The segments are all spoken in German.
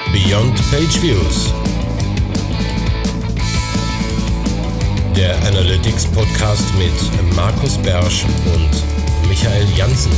Beyond Page Views, der Analytics Podcast mit Markus Bersch und Michael Janssen.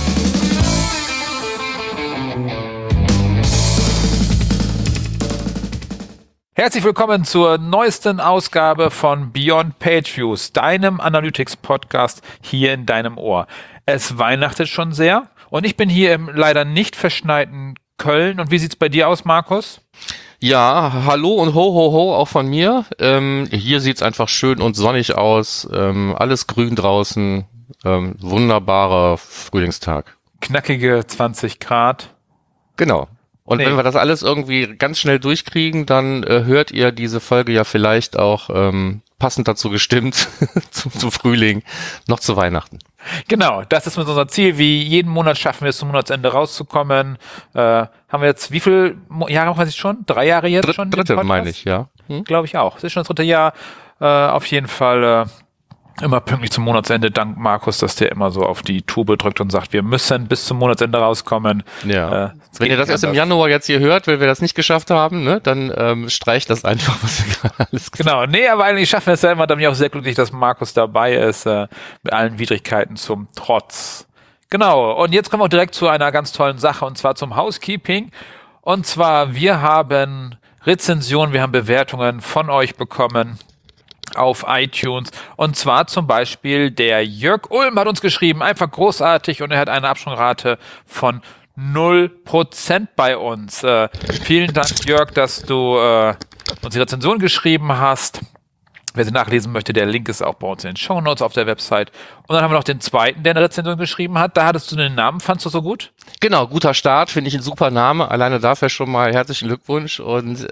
Herzlich willkommen zur neuesten Ausgabe von Beyond Page Views, deinem Analytics Podcast hier in deinem Ohr. Es weihnachtet schon sehr und ich bin hier im leider nicht verschneiten Köln. Und wie sieht's bei dir aus, Markus? Ja, hallo und ho, ho, ho, auch von mir. Hier sieht's einfach schön und sonnig aus, alles grün draußen, wunderbarer Frühlingstag. Knackige 20 Grad. Genau. Und wenn wir das alles irgendwie ganz schnell durchkriegen, dann hört ihr diese Folge ja vielleicht auch passend dazu gestimmt zum Frühling, noch zu Weihnachten. Genau, das ist unser Ziel. Wie jeden Monat schaffen wir es zum Monatsende rauszukommen. Haben wir jetzt, wie viele Jahre machen wir es schon? 3 Jahre jetzt schon? Dritte, meine ich, ja. Glaube ich auch. Es ist schon das 3. Jahr. Auf jeden Fall immer pünktlich zum Monatsende. Dank Markus, dass der immer so auf die Tube drückt und sagt, wir müssen bis zum Monatsende rauskommen. Ja. Wenn ihr das erst im Januar jetzt hier hört, weil wir das nicht geschafft haben, ne, dann streicht das einfach, was wir gerade alles gesagt haben. Genau, nee, aber eigentlich schaffen wir es ja immer. Da bin ich auch sehr glücklich, dass Markus dabei ist, mit allen Widrigkeiten zum Trotz. Genau, und jetzt kommen wir auch direkt zu einer ganz tollen Sache, und zwar zum Housekeeping. Und zwar, wir haben Rezensionen, wir haben Bewertungen von euch bekommen auf iTunes, und zwar zum Beispiel der Jörg Ulm hat uns geschrieben, einfach großartig, und er hat eine Absprungrate von 0% bei uns. Vielen Dank, Jörg, dass du uns die Rezension geschrieben hast. Wer sie nachlesen möchte, der Link ist auch bei uns in den Shownotes auf der Website. Und dann haben wir noch den zweiten, der eine Rezension geschrieben hat. Da hattest du den Namen, fandst du so gut? Genau, guter Start, finde ich ein super Name. Alleine dafür schon mal herzlichen Glückwunsch und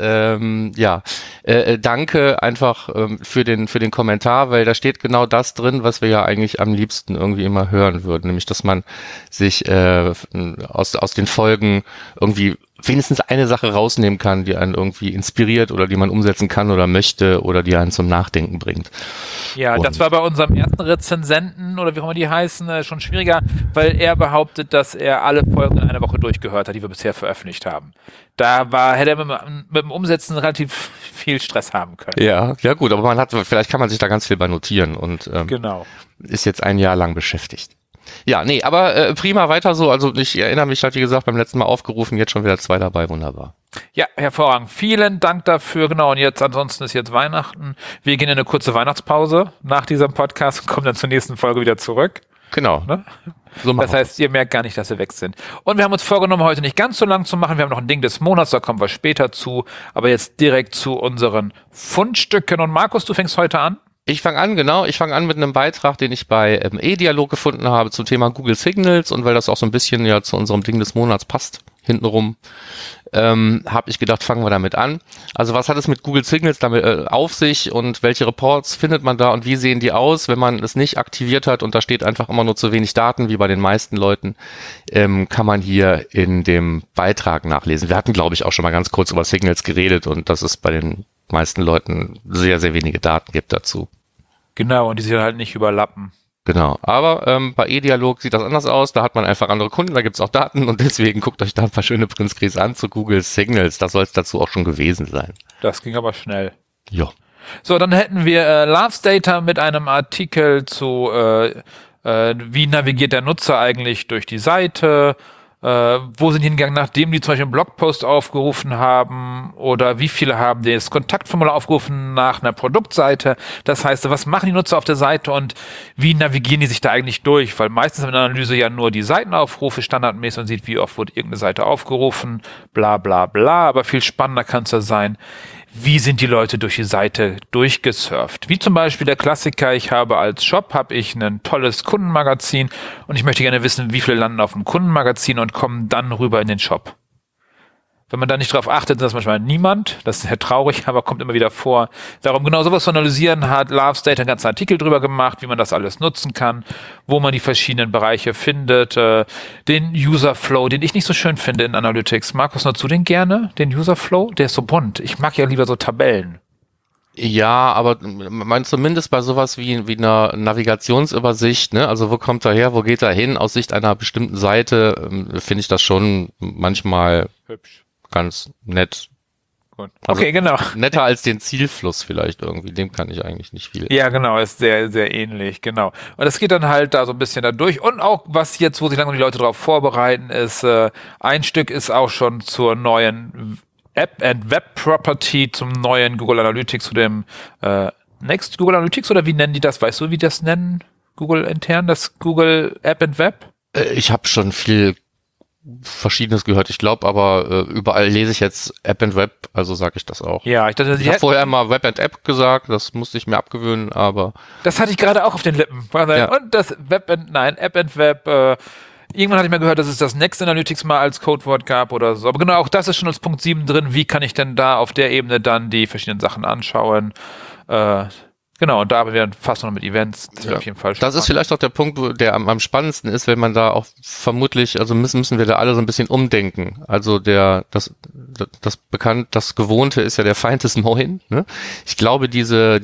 danke einfach für den Kommentar, weil da steht genau das drin, was wir ja eigentlich am liebsten irgendwie immer hören würden, nämlich dass man sich aus den Folgen irgendwie wenigstens eine Sache rausnehmen kann, die einen irgendwie inspiriert oder die man umsetzen kann oder möchte oder die einen zum Nachdenken bringt. Ja, und das war bei unserem ersten Rezensenten oder wie auch immer die heißen, schon schwieriger, weil er behauptet, dass er alle Folgen in einer Woche durchgehört hat, die wir bisher veröffentlicht haben. Hätte er mit dem Umsetzen relativ viel Stress haben können. Ja gut, aber vielleicht kann man sich da ganz viel bei notieren und genau. Ist jetzt ein Jahr lang beschäftigt. Ja, nee, aber prima, weiter so. Also ich erinnere mich, wie gesagt, beim letzten Mal aufgerufen, jetzt schon wieder 2 dabei, wunderbar. Ja, hervorragend. Vielen Dank dafür. Genau, und ansonsten ist jetzt Weihnachten. Wir gehen in eine kurze Weihnachtspause nach diesem Podcast und kommen dann zur nächsten Folge wieder zurück. Genau. Ne? So das heißt, ihr merkt gar nicht, dass wir weg sind. Und wir haben uns vorgenommen, heute nicht ganz so lang zu machen. Wir haben noch ein Ding des Monats, da kommen wir später zu. Aber jetzt direkt zu unseren Fundstücken. Und Markus, du fängst heute an? Ich fange an, genau. Ich fange an mit einem Beitrag, den ich bei eDialog gefunden habe zum Thema Google Signals, und weil das auch so ein bisschen ja zu unserem Ding des Monats passt, hintenrum, habe ich gedacht, fangen wir damit an. Also was hat es mit Google Signals damit auf sich und welche Reports findet man da und wie sehen die aus, wenn man es nicht aktiviert hat und da steht einfach immer nur zu wenig Daten, wie bei den meisten Leuten, kann man hier in dem Beitrag nachlesen. Wir hatten, glaube ich, auch schon mal ganz kurz über Signals geredet und dass es bei den meisten Leuten sehr, sehr wenige Daten gibt dazu. Genau, und die sich halt nicht überlappen. Genau, aber bei eDialog sieht das anders aus, da hat man einfach andere Kunden, da gibt es auch Daten und deswegen guckt euch da ein paar schöne Printscreens an zu Google Signals, das soll es dazu auch schon gewesen sein. Das ging aber schnell. Ja. So, dann hätten wir Loves Data mit einem Artikel zu wie navigiert der Nutzer eigentlich durch die Seite, wo sind die hingegangen, nachdem die zum Beispiel einen Blogpost aufgerufen haben, oder wie viele haben das Kontaktformular aufgerufen nach einer Produktseite. Das heißt, was machen die Nutzer auf der Seite und wie navigieren die sich da eigentlich durch? Weil meistens in der Analyse ja nur die Seitenaufrufe standardmäßig und sieht, wie oft wurde irgendeine Seite aufgerufen, bla bla bla. Aber viel spannender kann es ja sein, wie sind die Leute durch die Seite durchgesurft? Wie zum Beispiel der Klassiker, ich habe als Shop ein tolles Kundenmagazin und ich möchte gerne wissen, wie viele landen auf dem Kundenmagazin und kommen dann rüber in den Shop. Wenn man da nicht drauf achtet, ist das manchmal niemand. Das ist sehr traurig, aber kommt immer wieder vor. Darum genau sowas zu analysieren, hat Loves Data einen ganzen Artikel drüber gemacht, wie man das alles nutzen kann, wo man die verschiedenen Bereiche findet. Den User Flow, den ich nicht so schön finde in Analytics. Markus, nutzt du den gerne, den User Flow? Der ist so bunt. Ich mag ja lieber so Tabellen. Ja, aber man zumindest bei sowas wie einer Navigationsübersicht, ne? Also wo kommt er her, wo geht er hin, aus Sicht einer bestimmten Seite, finde ich das schon manchmal hübsch. ganz nett. Gut. Also Okay, genau. Netter als den Zielfluss vielleicht irgendwie, dem kann ich eigentlich nicht viel. Ja, genau, ist sehr, sehr ähnlich, genau. Und es geht dann halt da so ein bisschen da durch. Und auch, was jetzt, wo sich langsam die Leute darauf vorbereiten, ist, ein Stück ist auch schon zur neuen App and Web Property, zum neuen Google Analytics, zu dem Next Google Analytics, oder wie nennen die das? Weißt du, wie die das nennen? Google intern, das Google App and Web? Ich habe schon viel Verschiedenes gehört. Ich glaube aber, überall lese ich jetzt App and Web, also sage ich das auch. Ja, ich dachte, Ich habe vorher immer Web and App gesagt, das musste ich mir abgewöhnen, aber... Das hatte ich gerade auch auf den Lippen. Ja. Und das App and Web, irgendwann hatte ich mal gehört, dass es das Next Analytics mal als Codewort gab oder so. Aber genau, auch das ist schon als Punkt 7 drin. Wie kann ich denn da auf der Ebene dann die verschiedenen Sachen anschauen? Genau, und da haben wir dann fast noch mit Events. Das wird auf jeden Fall Das ist vielleicht auch der Punkt, der am spannendsten ist, wenn man da auch vermutlich, also müssen wir da alle so ein bisschen umdenken. Also das Gewohnte ist ja der Feind des Neuen. Ne? Ich glaube, diese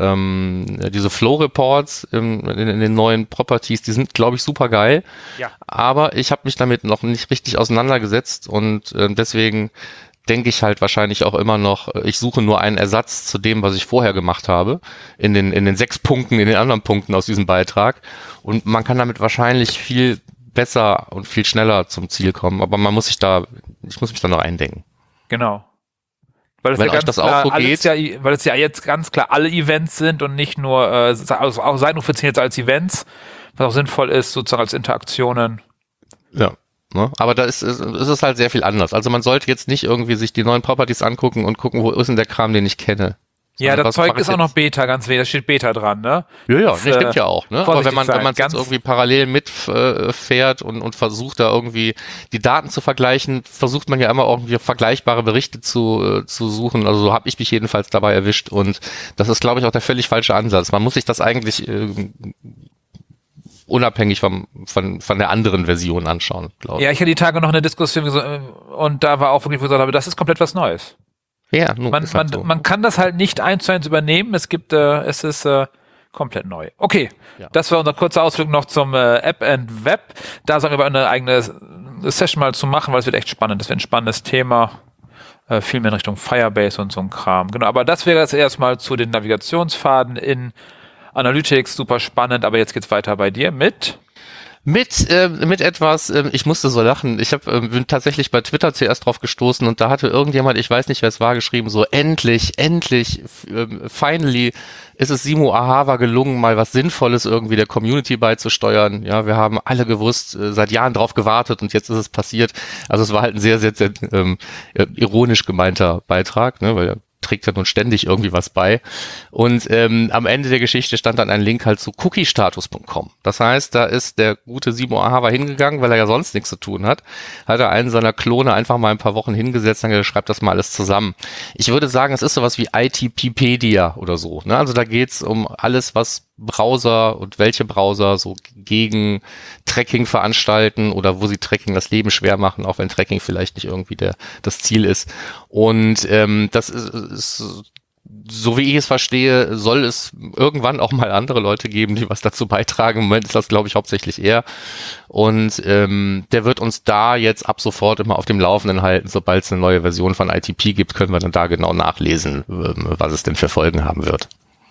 Flow Reports in den neuen Properties, die sind, glaube ich, super geil. Ja. Aber ich habe mich damit noch nicht richtig auseinandergesetzt und deswegen denke ich halt wahrscheinlich auch immer noch, ich suche nur einen Ersatz zu dem, was ich vorher gemacht habe, in den 6 Punkten, in den anderen Punkten aus diesem Beitrag. Und man kann damit wahrscheinlich viel besser und viel schneller zum Ziel kommen. Aber ich muss mich da noch eindenken. Genau. Weil es Wenn ja euch ganz das klar auch so geht. weil es ja jetzt ganz klar alle Events sind und nicht nur, also auch Seiten funktioniert jetzt als Events, was auch sinnvoll ist, sozusagen als Interaktionen. Ja. Ne? Aber da ist es halt sehr viel anders. Also man sollte jetzt nicht irgendwie sich die neuen Properties angucken und gucken, wo ist denn der Kram, den ich kenne. Ja, Sondern das Zeug ist auch noch Beta, ganz wenig. Da steht Beta dran, ne? Ja, das, stimmt ja auch. Ne? Aber wenn man ganz jetzt irgendwie parallel mitfährt und versucht da irgendwie die Daten zu vergleichen, versucht man ja immer irgendwie vergleichbare Berichte zu suchen. Also so habe ich mich jedenfalls dabei erwischt und das ist, glaube ich, auch der völlig falsche Ansatz. Man muss sich das eigentlich unabhängig von der anderen Version anschauen, glaube ich. Ja, ich hatte die Tage noch eine Diskussion und da war auch wirklich, wo ich gesagt habe, das ist komplett was Neues. Ja, nun, ist halt so. Man kann das halt nicht 1:1 übernehmen. Es ist komplett neu. Okay, Ja. Das war unser kurzer Ausflug noch zum App and Web. Da sagen wir aber eine eigene Session mal zu machen, weil es wird echt spannend. Das wird ein spannendes Thema. Viel mehr in Richtung Firebase und so ein Kram. Genau, aber das wäre jetzt erstmal zu den Navigationsfaden in Analytics, super spannend, aber jetzt geht's weiter bei dir mit etwas, ich musste so lachen. Ich bin tatsächlich bei Twitter zuerst drauf gestoßen und da hatte irgendjemand, ich weiß nicht, wer es war, geschrieben, so endlich, finally ist es Simo Ahava gelungen, mal was Sinnvolles irgendwie der Community beizusteuern. Ja, wir haben alle gewusst, seit Jahren drauf gewartet und jetzt ist es passiert. Also es war halt ein sehr, sehr, sehr ironisch gemeinter Beitrag, ne, weil er trägt ja nun ständig irgendwie was bei. Und am Ende der Geschichte stand dann ein Link halt zu cookiestatus.com. Das heißt, da ist der gute Simo Ahava hingegangen, weil er ja sonst nichts zu tun hat. Hat er einen seiner Klone einfach mal ein paar Wochen hingesetzt und gesagt, schreibt das mal alles zusammen. Ich würde sagen, es ist sowas wie ITPpedia oder so. Ne? Also da geht's um alles, was Browser und welche Browser so gegen Tracking veranstalten oder wo sie Tracking das Leben schwer machen, auch wenn Tracking vielleicht nicht irgendwie das Ziel ist. Und das ist, so wie ich es verstehe, soll es irgendwann auch mal andere Leute geben, die was dazu beitragen. Im Moment ist das, glaube ich, hauptsächlich er. Und der wird uns da jetzt ab sofort immer auf dem Laufenden halten. Sobald es eine neue Version von ITP gibt, können wir dann da genau nachlesen, was es denn für Folgen haben wird.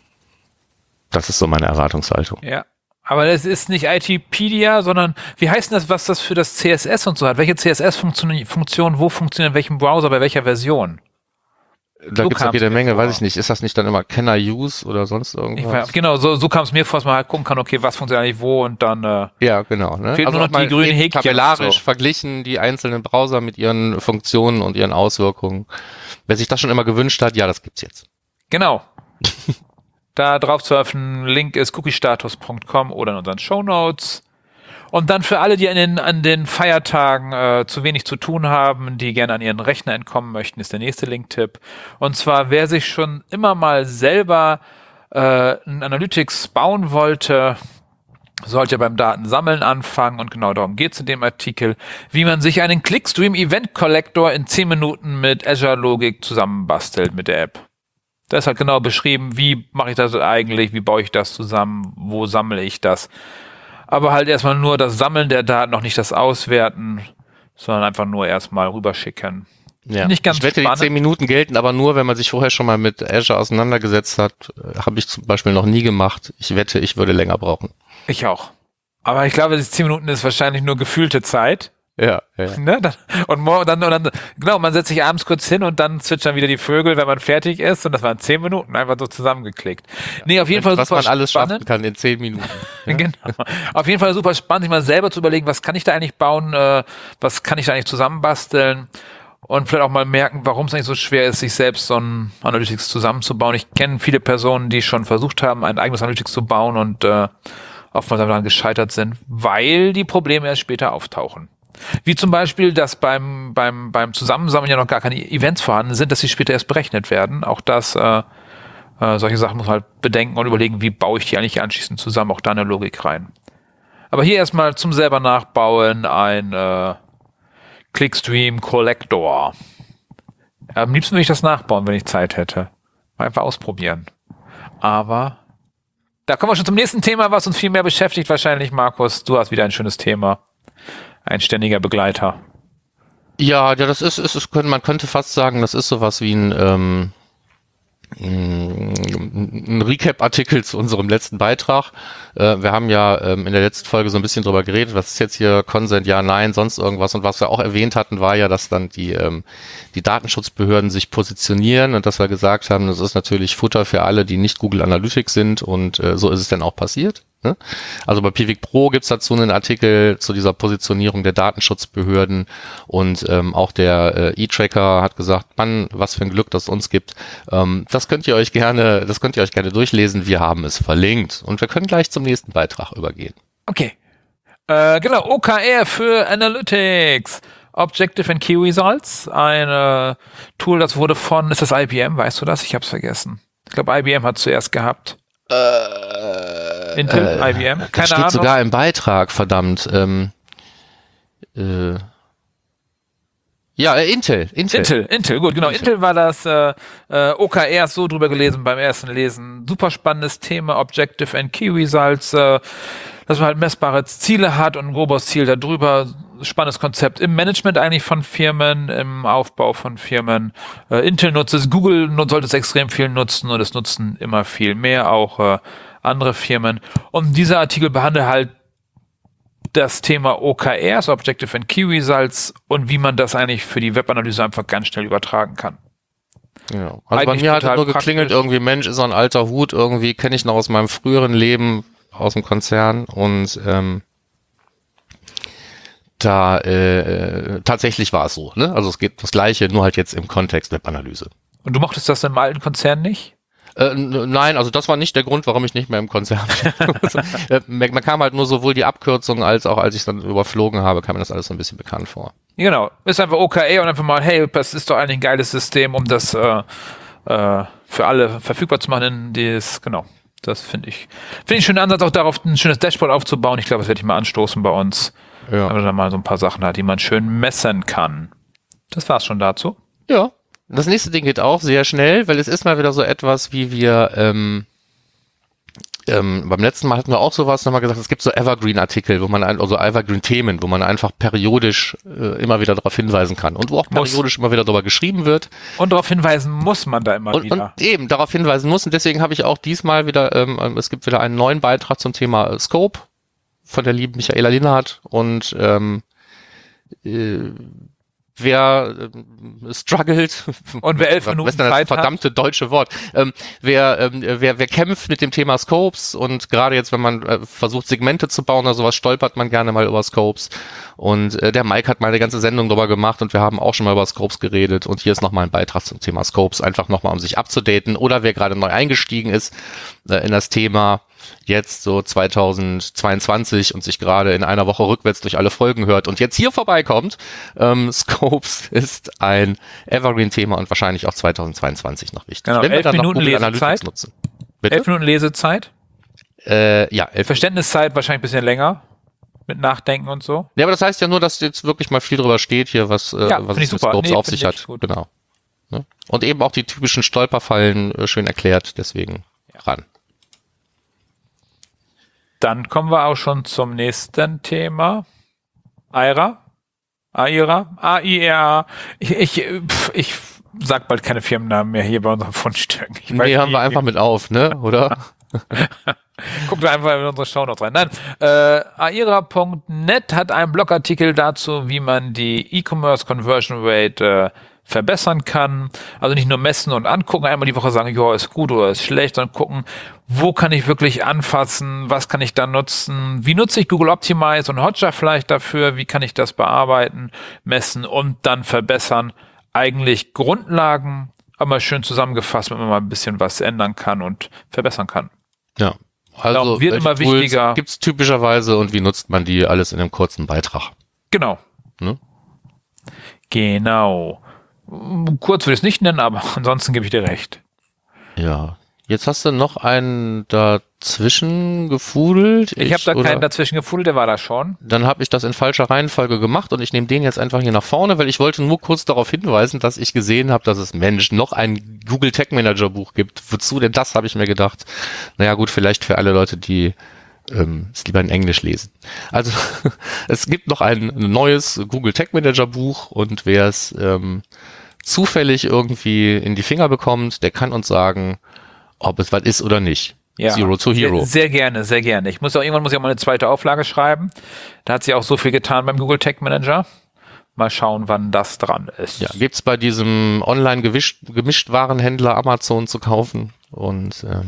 Das ist so meine Erwartungshaltung. Ja, aber das ist nicht ITpedia, sondern wie heißt denn das, was das für das CSS und so hat? Welche CSS-Funktion, wo funktioniert in welchem Browser, bei welcher Version? Da gibt es ja jede Menge, weiß ich nicht. Ist das nicht dann immer Can I Use oder sonst irgendwas? Genau, so kam es mir vor, dass man halt gucken kann, okay, was funktioniert eigentlich wo und dann ja, genau. Ne? fehlt nur noch die grünen Häkchen. Tabellarisch verglichen, die einzelnen Browser mit ihren Funktionen und ihren Auswirkungen. Wer sich das schon immer gewünscht hat, ja, das gibt's jetzt. Genau. Da drauf zu öffnen, Link ist cookiestatus.com oder in unseren Shownotes. Und dann für alle, die an den Feiertagen zu wenig zu tun haben, die gerne an ihren Rechner entkommen möchten, ist der nächste Link-Tipp. Und zwar, wer sich schon immer mal selber ein Analytics bauen wollte, sollte beim Datensammeln anfangen. Und genau darum geht es in dem Artikel, wie man sich einen Clickstream Event Collector in 10 Minuten mit Azure Logik zusammenbastelt mit der App. Da ist halt genau beschrieben, wie mache ich das eigentlich, wie baue ich das zusammen, wo sammle ich das. Aber halt erstmal nur das Sammeln der Daten, noch nicht das Auswerten, sondern einfach nur erstmal rüberschicken. Ja. Nicht ganz ich wette, spannend. die 10 Minuten gelten aber nur, wenn man sich vorher schon mal mit Azure auseinandergesetzt hat. Habe ich zum Beispiel noch nie gemacht. Ich wette, ich würde länger brauchen. Ich auch. Aber ich glaube, die 10 Minuten ist wahrscheinlich nur gefühlte Zeit. Ja. Ne? Und dann, genau, man setzt sich abends kurz hin und dann zwitschern wieder die Vögel, wenn man fertig ist. Und das waren 10 Minuten, einfach so zusammengeklickt. Nee, auf jeden Fall was super man alles spannend. schaffen kann in 10 Minuten. Ja? Genau. Auf jeden Fall super spannend, sich mal selber zu überlegen, was kann ich da eigentlich bauen, was kann ich da eigentlich zusammenbasteln und vielleicht auch mal merken, warum es eigentlich so schwer ist, sich selbst so ein Analytics zusammenzubauen. Ich kenne viele Personen, die schon versucht haben, ein eigenes Analytics zu bauen und oftmals daran gescheitert sind, weil die Probleme erst später auftauchen. Wie zum Beispiel, dass beim Zusammensammeln ja noch gar keine Events vorhanden sind, dass sie später erst berechnet werden. Auch das, solche Sachen muss man halt bedenken und überlegen, wie baue ich die eigentlich anschließend zusammen, auch da eine Logik rein. Aber hier erstmal zum selber nachbauen ein Clickstream Collector. Am liebsten würde ich das nachbauen, wenn ich Zeit hätte. Mal einfach ausprobieren. Aber da kommen wir schon zum nächsten Thema, was uns viel mehr beschäftigt wahrscheinlich, Markus. Du hast wieder ein schönes Thema. Ein ständiger Begleiter. Ja, das ist, man könnte fast sagen, das ist sowas wie ein Recap-Artikel zu unserem letzten Beitrag. Wir haben ja in der letzten Folge so ein bisschen drüber geredet, was ist jetzt hier Consent, ja, nein, sonst irgendwas. Und was wir auch erwähnt hatten, war ja, dass dann die Datenschutzbehörden sich positionieren und dass wir gesagt haben, das ist natürlich Futter für alle, die nicht Google Analytics sind, und so ist es dann auch passiert. Ne? Also bei Piwik Pro gibt's dazu einen Artikel zu dieser Positionierung der Datenschutzbehörden, und auch der E-Tracker hat gesagt, Mann, was für ein Glück, dass es uns gibt. Das könnt ihr euch gerne durchlesen. Wir haben es verlinkt, und wir können gleich zum nächsten Beitrag übergehen. Okay. Genau, OKR für Analytics. Objective and Key Results. Ein Tool, das wurde ist das IBM, weißt du das? Ich hab's vergessen. Ich glaube, IBM hat zuerst gehabt. Intel, IBM, keine das steht Ahnung. sogar im Beitrag, verdammt. Ja, Intel, gut, genau. Intel war das OKR, so drüber gelesen beim ersten Lesen. Super spannendes Thema, Objective and Key Results, dass man halt messbare Ziele hat und ein grobes Ziel darüber. Spannendes Konzept im Management eigentlich von Firmen, im Aufbau von Firmen. Intel nutzt es, Google sollte es extrem viel nutzen, und es nutzen immer viel mehr, auch andere Firmen. Und dieser Artikel behandelt halt das Thema OKRs, Objective and Key Results, und wie man das eigentlich für die Webanalyse einfach ganz schnell übertragen kann. Ja. Also bei Eigentlich mir hat es total nur geklingelt, praktisch. irgendwie, Mensch, ist so ein alter Hut, irgendwie kenne ich noch aus meinem früheren Leben, aus dem Konzern, und tatsächlich war es so, ne? Also es geht das Gleiche, nur halt jetzt im Kontext Webanalyse. Und du mochtest das im alten Konzern nicht? Nein, also das war nicht der Grund, warum ich nicht mehr im Konzern bin. Man kam halt nur sowohl die Abkürzung, als auch, als ich es dann überflogen habe, kam mir das alles so ein bisschen bekannt vor. Genau, ist einfach OKR und einfach mal, hey, das ist doch eigentlich ein geiles System, um das für alle verfügbar zu machen. Genau, das finde ich einen schönen Ansatz, auch darauf ein schönes Dashboard aufzubauen. Ich glaube, das werde ich mal anstoßen bei uns. Ja. Wenn man dann mal so ein paar Sachen hat, die man schön messen kann. Das war's schon dazu. Ja. Das nächste Ding geht auch sehr schnell, weil es ist mal wieder so etwas, wie wir beim letzten Mal hatten wir auch sowas, nochmal gesagt, es gibt so Evergreen-Artikel, also Evergreen-Themen, wo man einfach periodisch immer wieder darauf hinweisen kann und wo auch periodisch immer wieder darüber geschrieben wird. Und darauf hinweisen muss man da immer wieder. Und eben darauf hinweisen muss, und deswegen habe ich auch diesmal wieder, es gibt wieder einen neuen Beitrag zum Thema Scope von der lieben Michaela Linnhardt, und wer struggelt, und wer 11 Minuten Zeit hat, verdammte deutsche Wort, wer kämpft mit dem Thema Scopes, und gerade jetzt, wenn man versucht, Segmente zu bauen oder sowas, stolpert man gerne mal über Scopes, und der Mike hat mal eine ganze Sendung darüber gemacht, und wir haben auch schon mal über Scopes geredet, und hier ist nochmal ein Beitrag zum Thema Scopes, einfach nochmal, um sich abzudaten, oder wer gerade neu eingestiegen ist in das Thema, jetzt so 2022 und sich gerade in einer Woche rückwärts durch alle Folgen hört und jetzt hier vorbeikommt. Scopes ist ein Evergreen-Thema und wahrscheinlich auch 2022 noch wichtig. Genau, wenn wir 11 dann noch Minuten Google Lesezeit. Analytics nutzen. Bitte? 11 Minuten Lesezeit. Ja, 11. Verständniszeit wahrscheinlich ein bisschen länger. Mit Nachdenken und so. Ja, aber das heißt ja nur, dass jetzt wirklich mal viel drüber steht hier, was es mit Scopes auf sich hat. Gut. Genau. Ne? Und eben auch die typischen Stolperfallen schön erklärt, deswegen ran. Dann kommen wir auch schon zum nächsten Thema. Aira. Aira? A-I-R-A. Ich sag bald keine Firmennamen mehr hier bei unseren Fundstücken. Nee, haben wir einfach mit auf, ne? Oder? Guckt einfach in unsere Shownotes rein. Nein, aira.net hat einen Blogartikel dazu, wie man die E-Commerce Conversion Rate verbessern kann. Also nicht nur messen und angucken, einmal die Woche sagen, ja, ist gut oder ist schlecht, sondern gucken, wo kann ich wirklich anfassen, was kann ich da nutzen, wie nutze ich Google Optimize und Hotjar vielleicht dafür, wie kann ich das bearbeiten, messen und dann verbessern. Eigentlich Grundlagen, aber schön zusammengefasst, wenn man mal ein bisschen was ändern kann und verbessern kann. Ja, also wird immer wichtiger. Gibt es typischerweise und wie nutzt man die alles in einem kurzen Beitrag? Genau. Ne? Genau. Kurz würde ich es nicht nennen, aber ansonsten gebe ich dir recht. Ja. Jetzt hast du noch einen dazwischen gefudelt. Ich habe da keinen dazwischen gefudelt, der war da schon. Dann habe ich das in falscher Reihenfolge gemacht und ich nehme den jetzt einfach hier nach vorne, weil ich wollte nur kurz darauf hinweisen, dass ich gesehen habe, dass es noch ein Google Tag Manager Buch gibt. Wozu denn das, habe ich mir gedacht. Naja gut, vielleicht für alle Leute, die es lieber in Englisch lesen. Also es gibt noch ein neues Google Tag Manager Buch und wer es zufällig irgendwie in die Finger bekommt, der kann uns sagen, ob es was ist oder nicht. Ja, Zero to Hero. Sehr gerne, sehr gerne. Irgendwann muss ich auch mal eine zweite Auflage schreiben. Da hat sie auch so viel getan beim Google Tag Manager. Mal schauen, wann das dran ist. Ja, gibt's bei diesem Online-Gemischtwarenhändler Amazon zu kaufen und ja.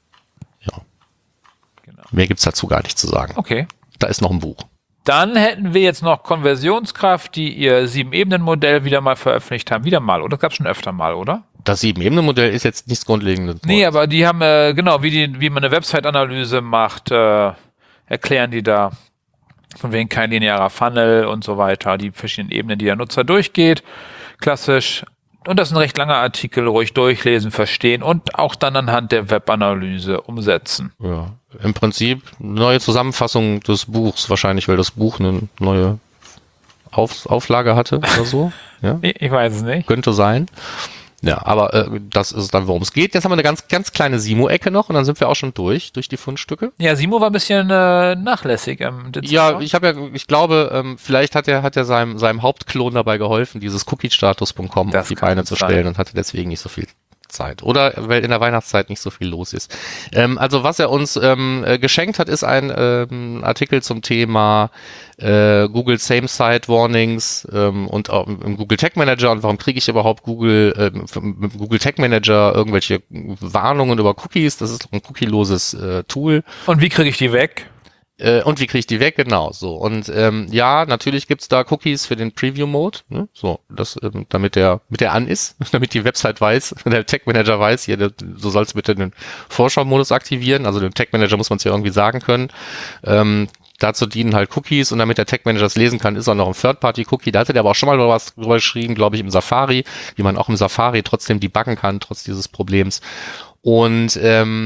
Genau. Mehr gibt's dazu gar nicht zu sagen. Okay. Da ist noch ein Buch. Dann hätten wir jetzt noch Konversionskraft, die ihr 7-Ebenen-Modell wieder mal veröffentlicht haben. Wieder mal, oder? Das gab es schon öfter mal, oder? Das 7-Ebenen-Modell ist jetzt nichts Grundlegendes. Nee, aber die haben, genau, wie man eine Website-Analyse macht, erklären die da. Von wegen kein linearer Funnel und so weiter. Die verschiedenen Ebenen, die der Nutzer durchgeht. Klassisch. Und das ist ein recht langer Artikel, ruhig durchlesen, verstehen und auch dann anhand der Webanalyse umsetzen. Ja, im Prinzip neue Zusammenfassung des Buchs, wahrscheinlich, weil das Buch eine neue Auflage hatte oder so. Ja? Ich weiß es nicht. Könnte sein. Ja, aber das ist dann, worum es geht. Jetzt haben wir eine ganz, ganz kleine Simo-Ecke noch und dann sind wir auch schon durch die Fundstücke. Ja, Simo war ein bisschen nachlässig im Dezember. Ja, ich glaube, vielleicht hat er seinem Hauptklon dabei geholfen, dieses cookiestatus.com auf die Beine zu stellen und hatte deswegen nicht so viel Zeit. Oder weil in der Weihnachtszeit nicht so viel los ist. Also was er uns geschenkt hat, ist ein Artikel zum Thema Google Same-Site Warnings und auch im Google Tag Manager und warum kriege ich überhaupt mit Google Tag Manager irgendwelche Warnungen über Cookies. Das ist doch ein cookieloses Tool. Und wie kriege ich die weg? Genau, so. Und ja, natürlich gibt's da Cookies für den Preview-Mode, ne? So, das, damit der an ist, damit die Website weiß, der Tag Manager weiß, hier, du sollst bitte den Vorschau-Modus aktivieren, also dem Tag Manager muss man es ja irgendwie sagen können. Dazu dienen halt Cookies und damit der Tag Manager das lesen kann, ist auch noch ein Third-Party-Cookie. Da hatte der aber auch schon mal was drüber geschrieben, glaube ich, im Safari, wie man auch im Safari trotzdem debuggen kann, trotz dieses Problems. Und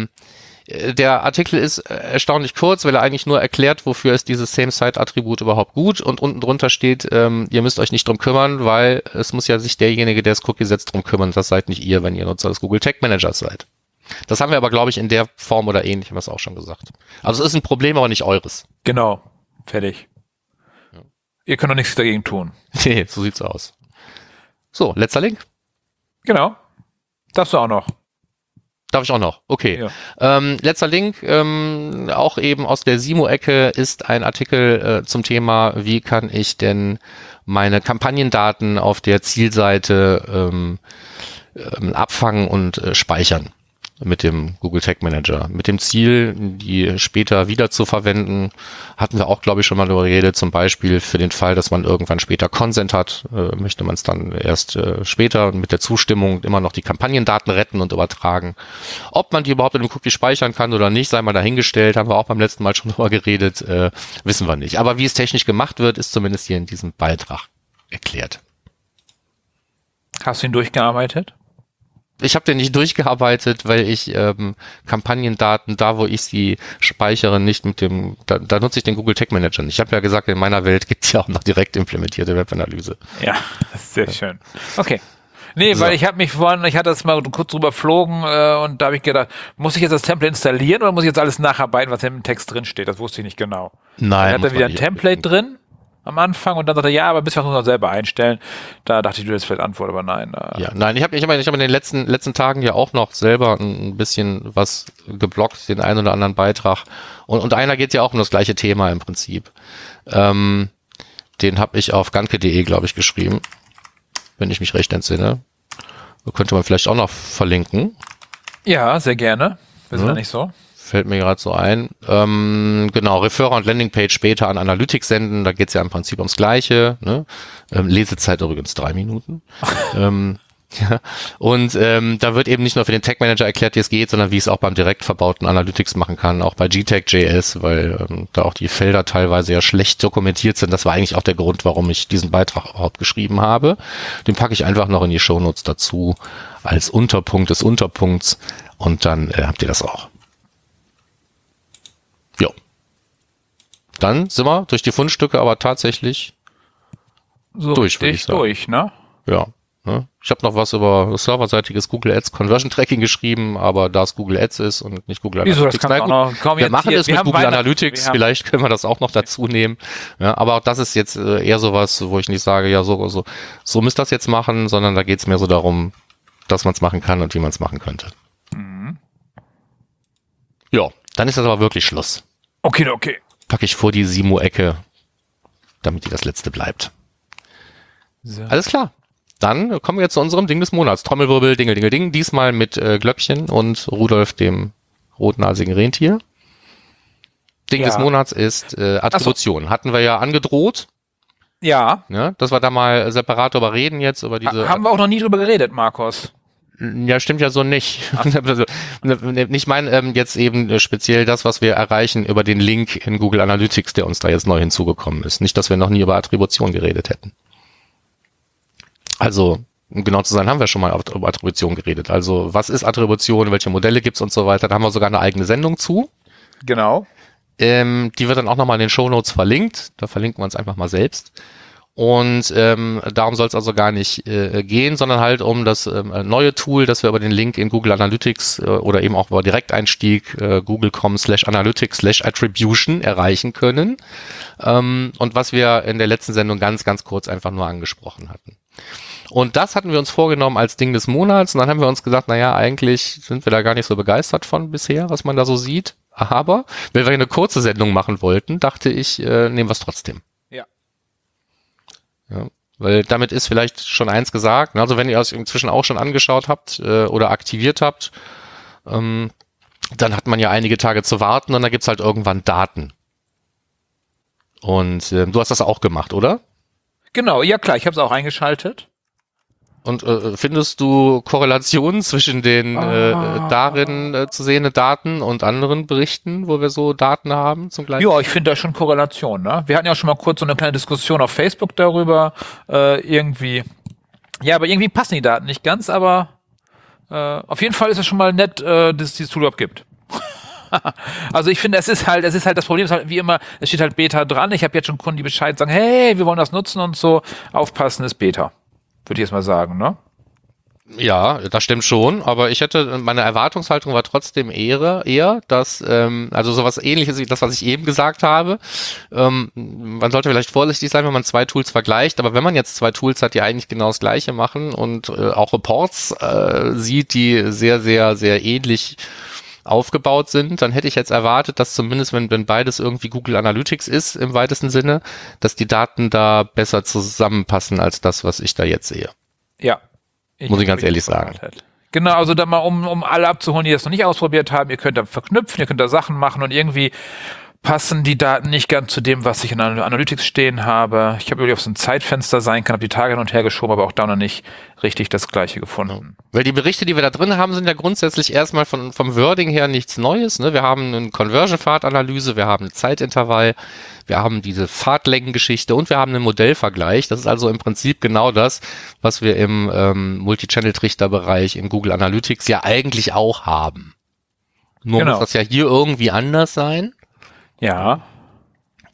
der Artikel ist erstaunlich kurz, weil er eigentlich nur erklärt, wofür ist dieses Same-Site-Attribut überhaupt gut und unten drunter steht, ihr müsst euch nicht drum kümmern, weil es muss ja sich derjenige, der das Cookie setzt, drum kümmern. Das seid nicht ihr, wenn ihr Nutzer des Google Tag Managers seid. Das haben wir aber, glaube ich, in der Form oder ähnlich, haben wir es auch schon gesagt. Also es ist ein Problem, aber nicht eures. Genau, fertig. Ja. Ihr könnt doch nichts dagegen tun. Nee, so sieht's aus. So, letzter Link. Genau. Darfst du auch noch. Darf ich auch noch? Okay. Ja. Letzter Link, auch eben aus der Simo-Ecke, ist ein Artikel zum Thema, wie kann ich denn meine Kampagnendaten auf der Zielseite abfangen und speichern mit dem Google Tag Manager. Mit dem Ziel, die später wieder zu verwenden, hatten wir auch, glaube ich, schon mal darüber geredet, zum Beispiel für den Fall, dass man irgendwann später Consent hat, möchte man es dann erst später mit der Zustimmung immer noch die Kampagnendaten retten und übertragen. Ob man die überhaupt in dem Cookie speichern kann oder nicht, sei mal dahingestellt, haben wir auch beim letzten Mal schon darüber geredet, wissen wir nicht. Aber wie es technisch gemacht wird, ist zumindest hier in diesem Beitrag erklärt. Hast du ihn durchgearbeitet? Ich habe den nicht durchgearbeitet, weil ich Kampagnendaten, da wo ich sie speichere, nicht mit dem, da nutze ich den Google Tag Manager nicht. Ich habe ja gesagt, in meiner Welt gibt es ja auch noch direkt implementierte Webanalyse. Ja, das ist sehr schön. Okay. Nee, so. Weil ich hatte das mal kurz drüber flogen und da habe ich gedacht, muss ich jetzt das Template installieren oder muss ich jetzt alles nacharbeiten, was im Text drin steht? Das wusste ich nicht genau. Nein. Hat er wieder ein Template drin? am Anfang und dann sagt er, ja, aber bisher muss man selber einstellen. Da dachte ich, du hättest vielleicht Antwort, aber nein. Nein, ich hab in den letzten Tagen ja auch noch selber ein bisschen was geblockt, den einen oder anderen Beitrag. Und einer geht ja auch um das gleiche Thema im Prinzip. Den habe ich auf ganke.de, glaube ich, geschrieben, wenn ich mich recht entsinne. Könnte man vielleicht auch noch verlinken. Ja, sehr gerne. Wir sind ja nicht so. Fällt mir gerade so ein. Genau, Referrer und Landingpage später an Analytics senden, da geht's ja im Prinzip ums Gleiche. Ne? Lesezeit übrigens 3 Minuten. Ja. Und da wird eben nicht nur für den Tag Manager erklärt, wie es geht, sondern wie es auch beim direkt verbauten Analytics machen kann, auch bei GTAG.js, weil da auch die Felder teilweise ja schlecht dokumentiert sind. Das war eigentlich auch der Grund, warum ich diesen Beitrag überhaupt geschrieben habe. Den packe ich einfach noch in die Shownotes dazu als Unterpunkt des Unterpunkts und dann habt ihr das auch. Jo. Dann sind wir durch die Fundstücke aber tatsächlich so durch, würde ich sagen. Durch, ne? Ja. Ich habe noch was über serverseitiges Google Ads Conversion Tracking geschrieben, aber da es Google Ads ist und nicht Google Wieso, Analytics. das kann auch noch, komm, wir jetzt machen hier, es wir mit haben Google Weihnachten, Analytics, vielleicht können wir das auch noch dazu nehmen. Ja, aber auch das ist jetzt eher sowas, wo ich nicht sage, ja, so müsst ihr das jetzt machen, sondern da geht es mehr so darum, dass man es machen kann und wie man es machen könnte. Mhm. Ja, dann ist das aber wirklich Schluss. Okay. Packe ich vor die Simo-Ecke, damit die das letzte bleibt. So. Alles klar. Dann kommen wir jetzt zu unserem Ding des Monats. Trommelwirbel, Dingel, diesmal mit Glöckchen und Rudolf, dem rotnasigen Rentier. Ding des Monats ist Attribution. Hatten wir ja angedroht. Ja. Dass wir da mal separat drüber reden jetzt. Über diese. Haben wir auch noch nie drüber geredet, Markus. Ja, stimmt ja so nicht. Ich meine jetzt eben speziell das, was wir erreichen über den Link in Google Analytics, der uns da jetzt neu hinzugekommen ist. Nicht, dass wir noch nie über Attribution geredet hätten. Also, um genau zu sein, haben wir schon mal über Attribution geredet. Also, was ist Attribution, welche Modelle gibt's und so weiter. Da haben wir sogar eine eigene Sendung zu. Genau. Die wird dann auch nochmal in den Shownotes verlinkt. Da verlinken wir uns einfach mal selbst. Und darum soll es also gar nicht gehen, sondern halt um das neue Tool, das wir über den Link in Google Analytics oder eben auch über Direkteinstieg google.com/analytics/attribution erreichen können. Und was wir in der letzten Sendung ganz, ganz kurz einfach nur angesprochen hatten. Und das hatten wir uns vorgenommen als Ding des Monats. Und dann haben wir uns gesagt, naja, eigentlich sind wir da gar nicht so begeistert von bisher, was man da so sieht. Aber wenn wir eine kurze Sendung machen wollten, dachte ich, nehmen wir es trotzdem. Ja, weil damit ist vielleicht schon eins gesagt. Also wenn ihr es inzwischen auch schon angeschaut habt oder aktiviert habt, dann hat man ja einige Tage zu warten und dann gibt's halt irgendwann Daten. Und du hast das auch gemacht, oder? Genau, ja klar, ich habe es auch eingeschaltet. Und findest du Korrelationen zwischen den darin zu sehenden Daten und anderen Berichten, wo wir so Daten haben zum gleichen? Ja, ich finde da schon Korrelation. Ne? Wir hatten ja auch schon mal kurz so eine kleine Diskussion auf Facebook darüber. Irgendwie, ja, aber irgendwie passen die Daten nicht ganz, aber auf jeden Fall ist es schon mal nett, dass es dieses Tool überhaupt gibt. Also ich finde, es ist halt das Problem, ist halt wie immer, es steht halt Beta dran. Ich habe jetzt schon Kunden, die Bescheid sagen, hey, wir wollen das nutzen und so. Aufpassen ist Beta. Würde ich jetzt mal sagen, ne? Ja, das stimmt schon, aber meine Erwartungshaltung war trotzdem eher, dass, also sowas ähnliches wie das, was ich eben gesagt habe, man sollte vielleicht vorsichtig sein, wenn man zwei Tools vergleicht, aber wenn man jetzt zwei Tools hat, die eigentlich genau das Gleiche machen und auch Reports sieht, die sehr, sehr, sehr ähnlich aufgebaut sind, dann hätte ich jetzt erwartet, dass zumindest, wenn beides irgendwie Google Analytics ist, im weitesten Sinne, dass die Daten da besser zusammenpassen als das, was ich da jetzt sehe. Ja. Muss ich ganz ehrlich sagen. Genau, also da mal, um alle abzuholen, die das noch nicht ausprobiert haben, ihr könnt da verknüpfen, ihr könnt da Sachen machen und irgendwie passen die Daten nicht ganz zu dem, was ich in Analytics stehen habe. Ich habe überlegt, ob es ein Zeitfenster sein kann, habe die Tage hin und her geschoben, aber auch da noch nicht richtig das Gleiche gefunden. Weil die Berichte, die wir da drin haben, sind ja grundsätzlich erstmal vom Wording her nichts Neues. Ne? Wir haben eine Conversion-Pfad-Analyse, wir haben ein Zeitintervall, wir haben diese Fahrtlängengeschichte und wir haben einen Modellvergleich. Das ist also im Prinzip genau das, was wir im Multi-Channel-Trichter-Bereich in Google Analytics ja eigentlich auch haben. Nur muss das ja hier irgendwie anders sein. Ja.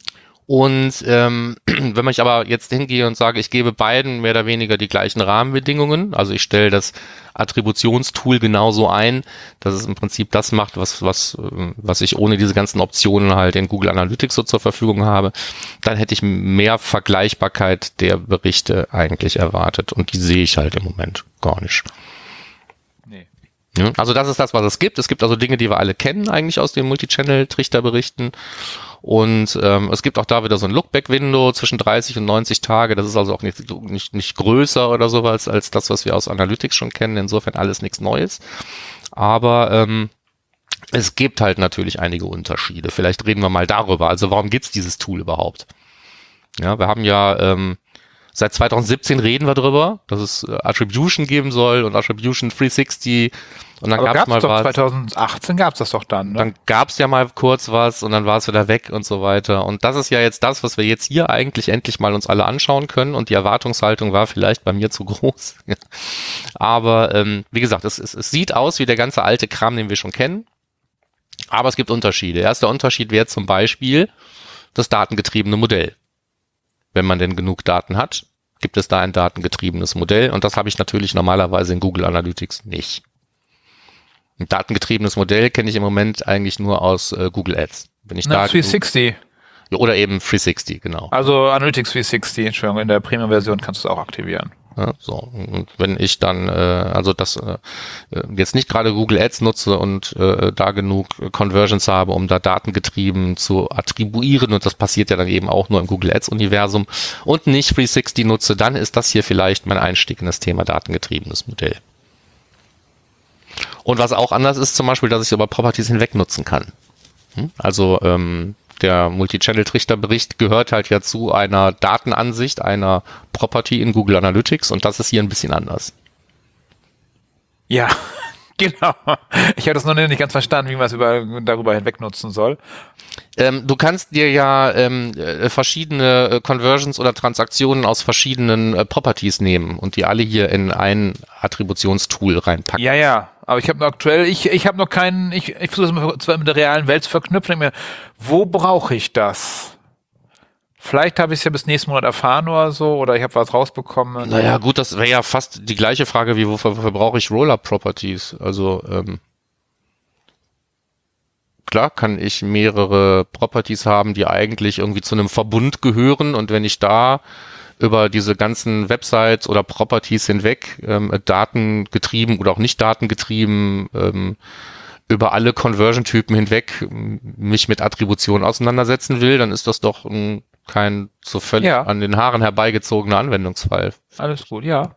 Und wenn ich aber jetzt hingehe und sage, ich gebe beiden mehr oder weniger die gleichen Rahmenbedingungen, also ich stelle das Attributionstool genauso ein, dass es im Prinzip das macht, was ich ohne diese ganzen Optionen halt in Google Analytics so zur Verfügung habe, dann hätte ich mehr Vergleichbarkeit der Berichte eigentlich erwartet. Und die sehe ich halt im Moment gar nicht. Nee. Ja, also das ist das, was es gibt. Es gibt also Dinge, die wir alle kennen eigentlich aus den Multichannel-Trichterberichten. Und es gibt auch da wieder so ein Lookback-Window zwischen 30 und 90 Tage. Das ist also auch nicht größer oder sowas als das, was wir aus Analytics schon kennen. Insofern alles nichts Neues. Aber es gibt halt natürlich einige Unterschiede. Vielleicht reden wir mal darüber. Also warum gibt's dieses Tool überhaupt? Ja, wir haben ja seit 2017 reden wir drüber, dass es Attribution geben soll und Attribution 360. Und dann gab's mal was. 2018 gab's das doch dann. Ne? Dann gab's ja mal kurz was und dann war es wieder weg und so weiter. Und das ist ja jetzt das, was wir jetzt hier eigentlich endlich mal uns alle anschauen können. Und die Erwartungshaltung war vielleicht bei mir zu groß. Aber wie gesagt, es sieht aus wie der ganze alte Kram, den wir schon kennen. Aber es gibt Unterschiede. Erster Unterschied wäre zum Beispiel das datengetriebene Modell. Wenn man denn genug Daten hat, gibt es da ein datengetriebenes Modell. Und das habe ich natürlich normalerweise in Google Analytics nicht. Ein datengetriebenes Modell kenne ich im Moment eigentlich nur aus Google Ads. Wenn ich da 360. Oder eben 360, genau. Also Analytics 360, Entschuldigung, in der Premium-Version kannst du es auch aktivieren. Ja, so. Und wenn ich dann jetzt nicht gerade Google Ads nutze und da genug Conversions habe, um da datengetrieben zu attribuieren, und das passiert ja dann eben auch nur im Google Ads Universum, und nicht 360 nutze, dann ist das hier vielleicht mein Einstieg in das Thema datengetriebenes Modell. Und was auch anders ist zum Beispiel, dass ich über Properties hinweg nutzen kann. Also der Multichannel-Trichterbericht gehört halt ja zu einer Datenansicht, einer Property in Google Analytics, und das ist hier ein bisschen anders. Ja, genau. Ich habe das noch nicht ganz verstanden, wie man es darüber hinweg nutzen soll. Du kannst dir ja verschiedene Conversions oder Transaktionen aus verschiedenen Properties nehmen und die alle hier in ein Attributionstool reinpacken. Ja, aber ich habe noch aktuell, ich habe noch keinen, ich versuche es mal zwar mit der realen Welt zu verknüpfen, mir, wo brauche ich das? Vielleicht habe ich es ja bis nächsten Monat erfahren oder so, oder ich habe was rausbekommen. Naja, gut, das wäre ja fast die gleiche Frage wie, wofür brauche ich Roll-Up-Properties? Also, klar kann ich mehrere Properties haben, die eigentlich irgendwie zu einem Verbund gehören, und wenn ich da über diese ganzen Websites oder Properties hinweg datengetrieben oder auch nicht datengetrieben über alle Conversion-Typen hinweg mich mit Attribution auseinandersetzen will, dann ist das doch kein so völlig an den Haaren herbeigezogener Anwendungsfall. Alles gut, ja.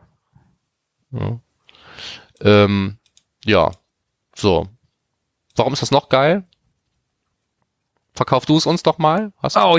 So. Warum ist das noch geil? Verkauf du es uns doch mal.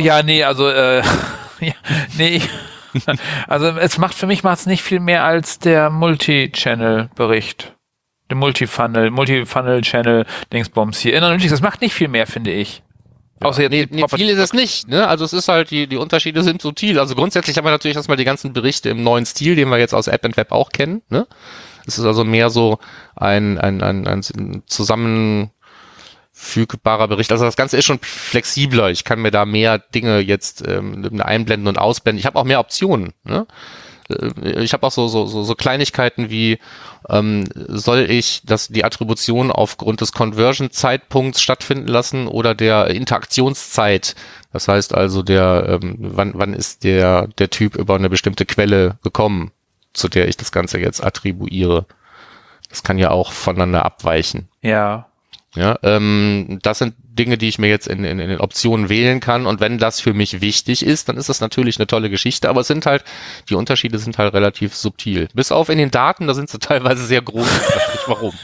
Also für mich macht es nicht viel mehr als der Multi-Channel-Bericht. Der Multi-Funnel-Channel-Dingsbums hier. In Analytics, das macht nicht viel mehr, finde ich. Außer jetzt viel ist es nicht, ne? Also es ist halt, die Unterschiede sind subtil. Also grundsätzlich haben wir natürlich erstmal die ganzen Berichte im neuen Stil, den wir jetzt aus App and Web auch kennen, ne? Es ist also mehr so ein zusammenfügbarer Bericht. Also das Ganze ist schon flexibler. Ich kann mir da mehr Dinge jetzt einblenden und ausblenden. Ich habe auch mehr Optionen, ne? Ich habe auch so Kleinigkeiten wie, soll ich die Attribution aufgrund des Conversion-Zeitpunkts stattfinden lassen oder der Interaktionszeit? Das heißt also, wann ist der Typ über eine bestimmte Quelle gekommen, zu der ich das Ganze jetzt attribuiere? Das kann ja auch voneinander abweichen. Ja. Ja, das sind Dinge, die ich mir jetzt in den Optionen wählen kann, und wenn das für mich wichtig ist, dann ist das natürlich eine tolle Geschichte, aber die Unterschiede sind halt relativ subtil. Bis auf in den Daten, da sind sie teilweise sehr groß, ich weiß nicht warum.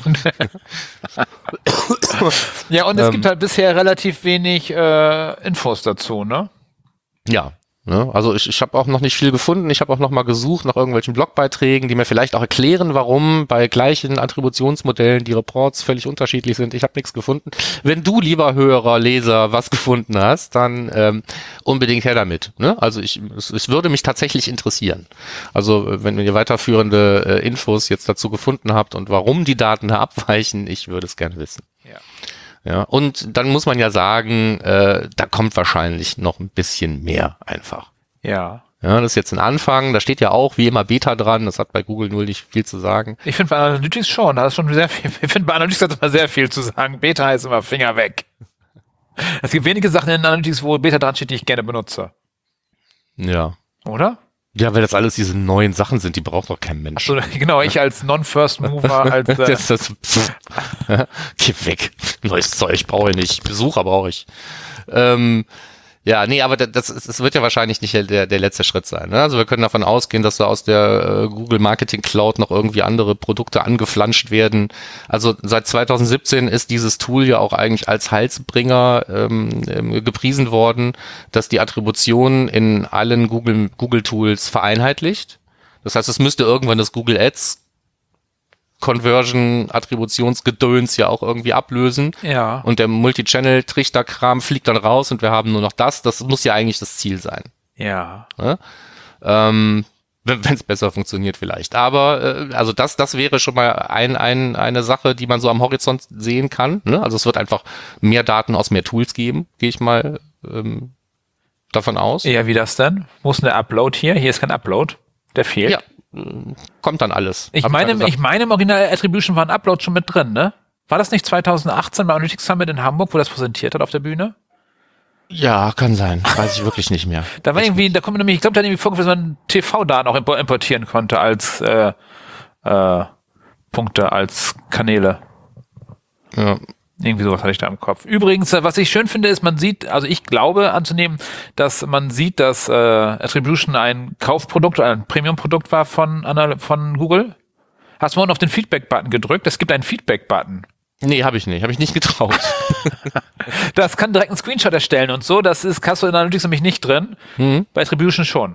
Ja, und es gibt halt bisher relativ wenig Infos dazu, ne? Ja. Also ich habe auch noch nicht viel gefunden. Ich habe auch noch mal gesucht nach irgendwelchen Blogbeiträgen, die mir vielleicht auch erklären, warum bei gleichen Attributionsmodellen die Reports völlig unterschiedlich sind. Ich habe nichts gefunden. Wenn du, lieber Hörer, Leser, was gefunden hast, dann unbedingt her damit. Ne? Also es würde mich tatsächlich interessieren. Also wenn ihr weiterführende Infos jetzt dazu gefunden habt und warum die Daten da abweichen, ich würde es gerne wissen. Ja. Ja, und dann muss man ja sagen, da kommt wahrscheinlich noch ein bisschen mehr einfach. Ja. Ja, das ist jetzt ein Anfang, da steht ja auch wie immer Beta dran, das hat bei Google null nicht viel zu sagen. Ich finde bei Analytics schon, da ist schon sehr viel, ich finde bei Analytics hat immer sehr viel zu sagen. Beta heißt immer Finger weg. Es gibt wenige Sachen in Analytics, wo Beta dran steht, die ich gerne benutze. Ja. Oder? Ja, weil das alles diese neuen Sachen sind, die braucht doch kein Mensch. Achso, genau, ich als Non-First-Mover, als Geh weg. Neues Zeug brauche ich nicht. Besucher brauche ich. Ja, nee, aber das wird ja wahrscheinlich nicht der letzte Schritt sein. Ne? Also wir können davon ausgehen, dass da aus der Google Marketing Cloud noch irgendwie andere Produkte angeflanscht werden. Also seit 2017 ist dieses Tool ja auch eigentlich als Heilsbringer gepriesen worden, dass die Attribution in allen Google Tools vereinheitlicht. Das heißt, es müsste irgendwann das Google Ads Conversion, Attributionsgedöns ja auch irgendwie ablösen. Ja. Und der Multi-Channel-Trichterkram fliegt dann raus und wir haben nur noch das. Das muss ja eigentlich das Ziel sein. Ja. Ne? Wenn es besser funktioniert vielleicht. Aber also das wäre schon mal eine Sache, die man so am Horizont sehen kann. Ne? Also es wird einfach mehr Daten aus mehr Tools geben, gehe ich mal davon aus. Ja, wie das denn? Wo ist denn der Upload hier? Hier ist kein Upload. Der fehlt. Ja, kommt dann alles. Ich meine, im Original Attribution war ein Upload schon mit drin, ne? War das nicht 2018 bei Analytics Summit in Hamburg, wo das präsentiert hat auf der Bühne? Ja, kann sein. Weiß ich wirklich nicht mehr. Da war irgendwie, da kommt nämlich, ich glaube, da hat irgendwie vorgeführt, dass man TV-Daten auch importieren konnte als Punkte, als Kanäle. Ja. Irgendwie sowas hatte ich da im Kopf. Übrigens, was ich schön finde, ist, man sieht, also ich glaube anzunehmen, dass man sieht, dass Attribution ein Kaufprodukt oder ein Premium-Produkt war von Google. Hast du mal auf den Feedback-Button gedrückt? Es gibt einen Feedback-Button. Nee, habe ich nicht. Habe ich nicht getraut. Das kann direkt einen Screenshot erstellen und so. Das ist Custom Analytics nämlich nicht drin. Bei Attribution schon.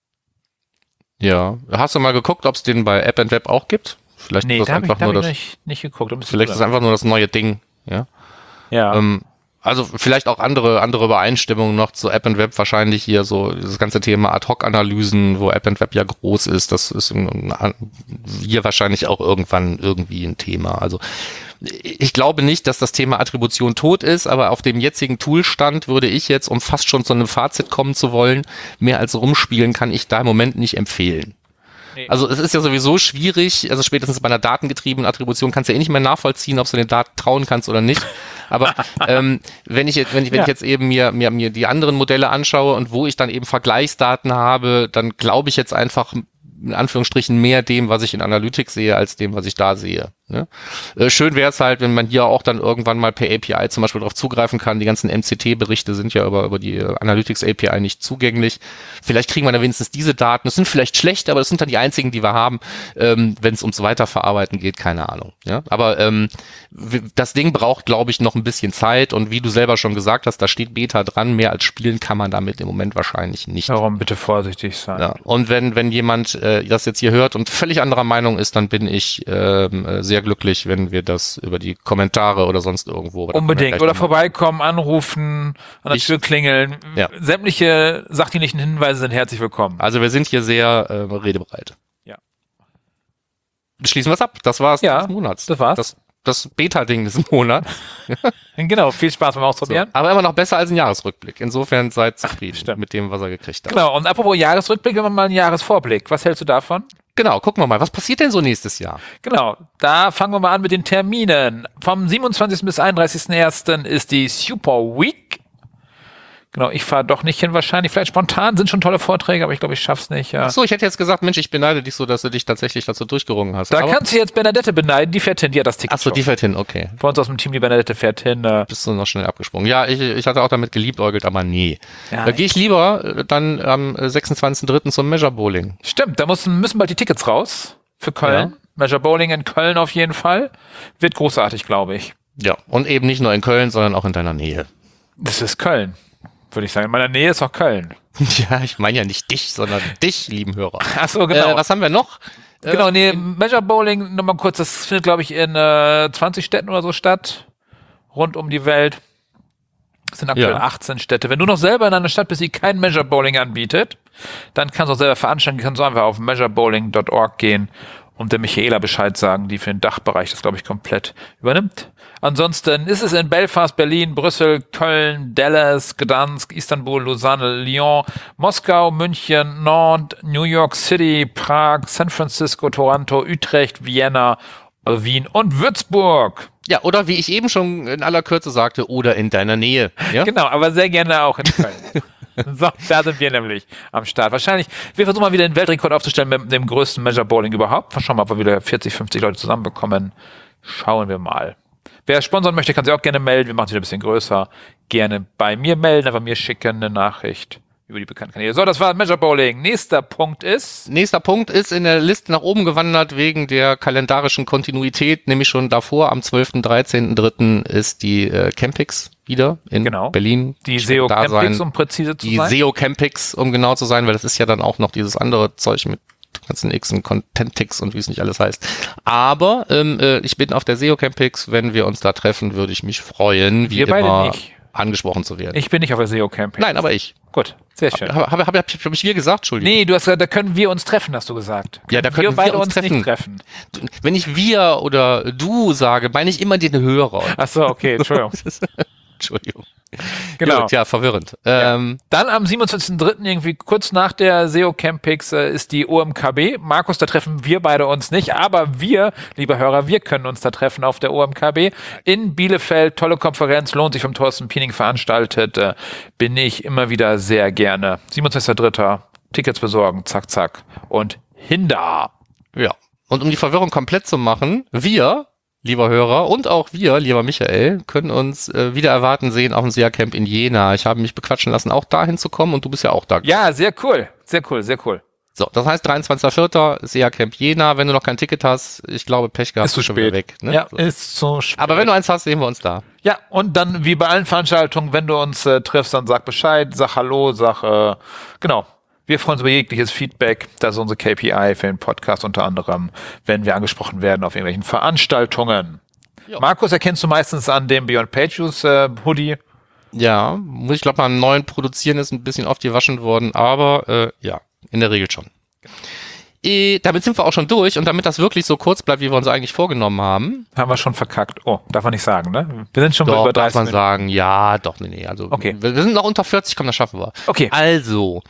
Ja. Hast du mal geguckt, ob es den bei App and Web auch gibt? Vielleicht Nee, ist das da einfach habe nur ich nicht geguckt. Vielleicht ist es einfach nur das neue Ding. Ja. Ja. Also vielleicht auch andere Übereinstimmungen noch zu App and Web, wahrscheinlich hier so das ganze Thema Ad-Hoc-Analysen, wo App and Web ja groß ist, das ist hier wahrscheinlich auch irgendwann irgendwie ein Thema. Also ich glaube nicht, dass das Thema Attribution tot ist, aber auf dem jetzigen Toolstand würde ich jetzt, um fast schon zu einem Fazit kommen zu wollen, mehr als rumspielen kann ich da im Moment nicht empfehlen. Nee. Also es ist ja sowieso schwierig, also spätestens bei einer datengetriebenen Attribution kannst du ja eh nicht mehr nachvollziehen, ob du den Daten trauen kannst oder nicht. Aber wenn ich jetzt eben mir die anderen Modelle anschaue und wo ich dann eben Vergleichsdaten habe, dann glaube ich jetzt einfach in Anführungsstrichen mehr dem, was ich in Analytics sehe, als dem, was ich da sehe. Ne? Schön wäre es halt, wenn man hier auch dann irgendwann mal per API zum Beispiel darauf zugreifen kann. Die ganzen MCT-Berichte sind ja über die Analytics API nicht zugänglich. Vielleicht kriegen wir dann wenigstens diese Daten. Das sind vielleicht schlecht, aber das sind dann die einzigen, die wir haben, wenn es ums Weiterverarbeiten geht, keine Ahnung. Ja? Aber das Ding braucht, glaube ich, noch ein bisschen Zeit und wie du selber schon gesagt hast, da steht Beta dran, mehr als spielen kann man damit im Moment wahrscheinlich nicht. Darum bitte vorsichtig sein. Ja. Und wenn jemand das jetzt hier hört und völlig anderer Meinung ist, dann bin ich sehr glücklich, wenn wir das über die Kommentare oder sonst irgendwo. Unbedingt. Oder vorbeikommen, anrufen, an der Tür klingeln. Ja. Sämtliche sachdienlichen Hinweise sind herzlich willkommen. Also wir sind hier sehr redebereit. Ja. Schließen wir es ab. Das war's Ja, des Monats. das war's. Das Beta-Ding des Monats. Genau, viel Spaß beim Ausprobieren. So. Aber immer noch besser als ein Jahresrückblick. Insofern seid zufrieden Stimmt. mit dem, was er gekriegt hat. Genau, und apropos Jahresrückblick, wenn wir mal einen Jahresvorblick. Was hältst du davon? Genau, gucken wir mal. Was passiert denn so nächstes Jahr? Genau, da fangen wir mal an mit den Terminen. Vom 27. bis 31.01. ist die Super Week. Genau, ich fahre doch nicht hin wahrscheinlich. Vielleicht spontan, sind schon tolle Vorträge, aber ich glaube, ich schaff's nicht. Ja. Achso, ich hätte jetzt gesagt, Mensch, ich beneide dich so, dass du dich tatsächlich dazu durchgerungen hast. Da kannst du jetzt Bernadette beneiden, die fährt hin, die hat das Ticket. Achso, die schon. fährt hin, okay. Bei uns aus dem Team, die Bernadette fährt hin. Bist du noch schnell abgesprungen. Ja, ich hatte auch damit geliebäugelt, aber nee. Ja, Da gehe ich lieber dann am 26.03. zum Measure Bowling. Stimmt, da müssen bald die Tickets raus für Köln. Ja. Measure Bowling in Köln auf jeden Fall. Wird großartig, glaube ich. Ja, und eben nicht nur in Köln, sondern auch in deiner Nähe. Das ist Köln, würde ich sagen. In meiner Nähe ist auch Köln. Ja, ich meine ja nicht dich, sondern dich, lieben Hörer. Ach so, genau. Was haben wir noch? Genau, Measure Bowling, nochmal kurz, das findet, glaube ich, in 20 Städten oder so statt. Rund um die Welt. Das sind aktuell 18 Städte. Wenn du noch selber in einer Stadt bist, die kein Measure Bowling anbietet, dann kannst du auch selber veranstalten. Du kannst einfach auf measurebowling.org gehen und der Michaela Bescheid sagen, die für den Dachbereich das, glaube ich, komplett übernimmt. Ansonsten ist es in Belfast, Berlin, Brüssel, Köln, Dallas, Gdansk, Istanbul, Lausanne, Lyon, Moskau, München, Nantes, New York City, Prag, San Francisco, Toronto, Utrecht, Vienna, Wien und Würzburg. Ja, oder wie ich eben schon in aller Kürze sagte, oder in deiner Nähe. Ja? Genau, aber sehr gerne auch in Köln. So, da sind wir nämlich am Start. Wahrscheinlich, wir versuchen mal wieder den Weltrekord aufzustellen mit dem größten Measure Bowling überhaupt. Schauen wir mal, ob wir wieder 40, 50 Leute zusammenbekommen. Schauen wir mal. Wer sponsern möchte, kann sich auch gerne melden. Wir machen es wieder ein bisschen größer. Gerne bei mir melden, einfach mir schicken eine Nachricht über die bekannten Kanäle. So, das war Measure Bowling. Nächster Punkt ist in der Liste nach oben gewandert wegen der kalendarischen Kontinuität, nämlich schon davor, am 12., 13.3. ist die Campix wieder in Berlin. Die SEO Campix, um präzise zu sein. Die SEO Campix, um genau zu sein, weil das ist ja dann auch noch dieses andere Zeug mit ganzen X und Contentix und wie es nicht alles heißt. Aber ich bin auf der SEO Campix, wenn wir uns da treffen, würde ich mich freuen, wie immer angesprochen zu werden. Ich bin nicht auf der SEO Campix. Nein, aber ich. Gut, sehr schön. Hab ich wir gesagt, Entschuldigung? Nee, du hast gesagt, da können wir uns treffen, hast du gesagt. Ja, da können wir uns nicht treffen. Wenn ich wir oder du sage, meine ich immer den Hörer. Ach so, okay, Entschuldigung. Entschuldigung. Genau. Gut, ja, verwirrend. Ja. Dann am 27.03. irgendwie kurz nach der SEO Campix ist die OMKB. Markus, da treffen wir beide uns nicht, aber wir, liebe Hörer, wir können uns da treffen auf der OMKB in Bielefeld. Tolle Konferenz, lohnt sich vom Thorsten Piening veranstaltet. Bin ich immer wieder sehr gerne. 27.03. Tickets besorgen, zack, zack und hinda. Ja, und um die Verwirrung komplett zu machen, wir, lieber Hörer, und auch wir, lieber Michael, können uns wieder erwarten sehen auf dem SEA-Camp in Jena. Ich habe mich bequatschen lassen, auch dahin zu kommen, und du bist ja auch da. Ja, sehr cool. Sehr cool, sehr cool. So, das heißt 23.04. SEA-Camp Jena. Wenn du noch kein Ticket hast, ich glaube, Pech gehabt, ist zu schon spät. Wieder weg. Ne? Ja, ist zu spät. Aber wenn du eins hast, sehen wir uns da. Ja, und dann wie bei allen Veranstaltungen, wenn du uns triffst, dann sag Bescheid, sag Hallo, sag, genau. Wir freuen uns über jegliches Feedback. Das ist unsere KPI für den Podcast unter anderem, wenn wir angesprochen werden auf irgendwelchen Veranstaltungen. Jo. Markus erkennst du meistens an dem Beyond Page Views Hoodie. Ja, muss ich glaube mal einen neuen produzieren, ist ein bisschen oft gewaschen worden, aber ja, in der Regel schon. Damit sind wir auch schon durch, und damit das wirklich so kurz bleibt, wie wir uns eigentlich vorgenommen haben. Haben wir schon verkackt. Oh, darf man nicht sagen, ne? Wir sind schon doch, über 30 darf man sagen, ja, doch, nee, also okay. Wir sind noch unter 40, komm, das schaffen wir. Okay. Also,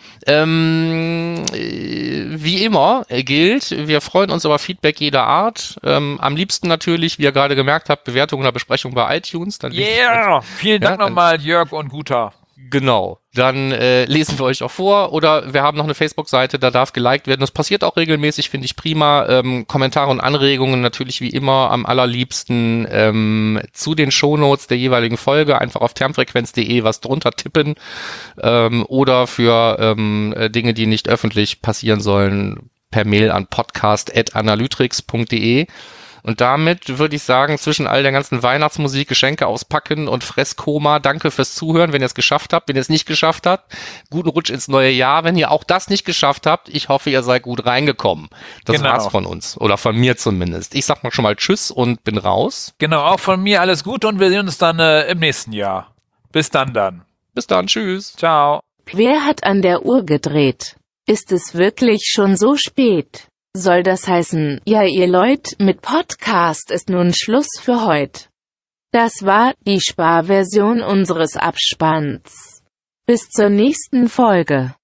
wie immer gilt, wir freuen uns über Feedback jeder Art. Am liebsten natürlich, wie ihr gerade gemerkt habt, Bewertung oder Besprechung bei iTunes. Dann vielen Dank nochmal, Jörg und Guter. Genau, dann lesen wir euch auch vor, oder wir haben noch eine Facebook-Seite, da darf geliked werden. Das passiert auch regelmäßig, finde ich prima. Kommentare und Anregungen natürlich wie immer am allerliebsten zu den Shownotes der jeweiligen Folge. Einfach auf termfrequenz.de was drunter tippen, oder für Dinge, die nicht öffentlich passieren sollen, per Mail an podcast@analytrix.de. Und damit würde ich sagen, zwischen all der ganzen Weihnachtsmusik, Geschenke auspacken und Fresskoma, danke fürs Zuhören, wenn ihr es geschafft habt. Wenn ihr es nicht geschafft habt, guten Rutsch ins neue Jahr. Wenn ihr auch das nicht geschafft habt, ich hoffe, ihr seid gut reingekommen. Das war's von uns. Oder von mir zumindest. Ich sag mal schon mal Tschüss und bin raus. Genau, auch von mir alles Gute, und wir sehen uns dann im nächsten Jahr. Bis dann. Bis dann, tschüss. Ciao. Wer hat an der Uhr gedreht? Ist es wirklich schon so spät? Soll das heißen, ja ihr Leute, mit Podcast ist nun Schluss für heute. Das war die Sparversion unseres Abspanns. Bis zur nächsten Folge.